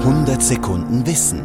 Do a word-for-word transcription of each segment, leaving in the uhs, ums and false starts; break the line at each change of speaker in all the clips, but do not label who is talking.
hundert Sekunden Wissen.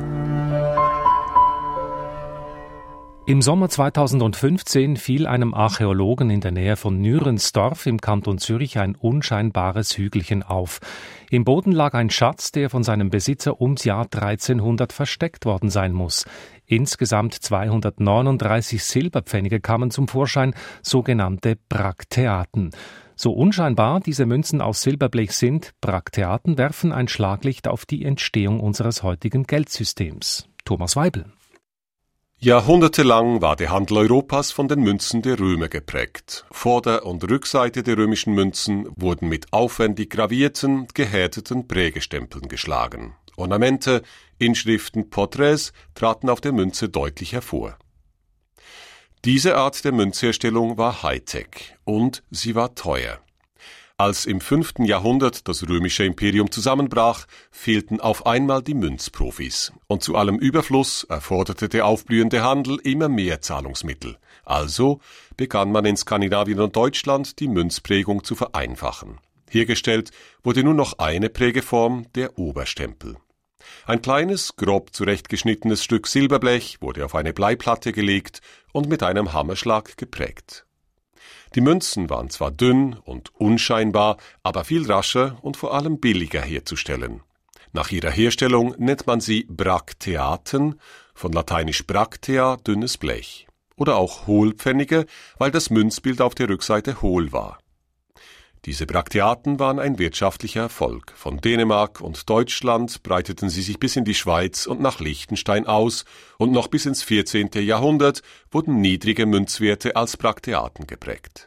Im Sommer zweitausendfünfzehn fiel einem Archäologen in der Nähe von Nürensdorf im Kanton Zürich ein unscheinbares Hügelchen auf. Im Boden lag ein Schatz, der von seinem Besitzer ums Jahr dreizehnhundert versteckt worden sein muss. Insgesamt zweihundertneununddreißig Silberpfennige kamen zum Vorschein, sogenannte Brakteaten. So unscheinbar diese Münzen aus Silberblech sind, Brakteaten werfen ein Schlaglicht auf die Entstehung unseres heutigen Geldsystems. Thomas Weibel.
Jahrhundertelang war der Handel Europas von den Münzen der Römer geprägt. Vorder- und Rückseite der römischen Münzen wurden mit aufwendig gravierten, gehärteten Prägestempeln geschlagen. Ornamente, Inschriften, Porträts traten auf der Münze deutlich hervor. Diese Art der Münzherstellung war Hightech und sie war teuer. Als im fünften Jahrhundert das römische Imperium zusammenbrach, fehlten auf einmal die Münzprofis. Und zu allem Überfluss erforderte der aufblühende Handel immer mehr Zahlungsmittel. Also begann man in Skandinavien und Deutschland die Münzprägung zu vereinfachen. Hergestellt wurde nur noch eine Prägeform, der Oberstempel. Ein kleines, grob zurechtgeschnittenes Stück Silberblech wurde auf eine Bleiplatte gelegt und mit einem Hammerschlag geprägt. Die Münzen waren zwar dünn und unscheinbar, aber viel rascher und vor allem billiger herzustellen. Nach ihrer Herstellung nennt man sie Brakteaten, von lateinisch Bractea, dünnes Blech. Oder auch Hohlpfennige, weil das Münzbild auf der Rückseite hohl war. Diese Brakteaten waren ein wirtschaftlicher Erfolg. Von Dänemark und Deutschland breiteten sie sich bis in die Schweiz und nach Liechtenstein aus, und noch bis ins vierzehnte Jahrhundert wurden niedrige Münzwerte als Brakteaten geprägt.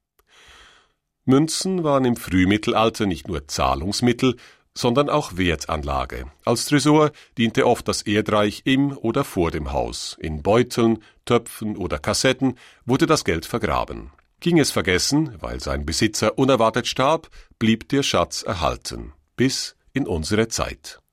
Münzen waren im Frühmittelalter nicht nur Zahlungsmittel, sondern auch Wertanlage. Als Tresor diente oft das Erdreich im oder vor dem Haus. In Beuteln, Töpfen oder Kassetten wurde das Geld vergraben. Ging es vergessen, weil sein Besitzer unerwartet starb, blieb der Schatz erhalten. Bis in unsere Zeit.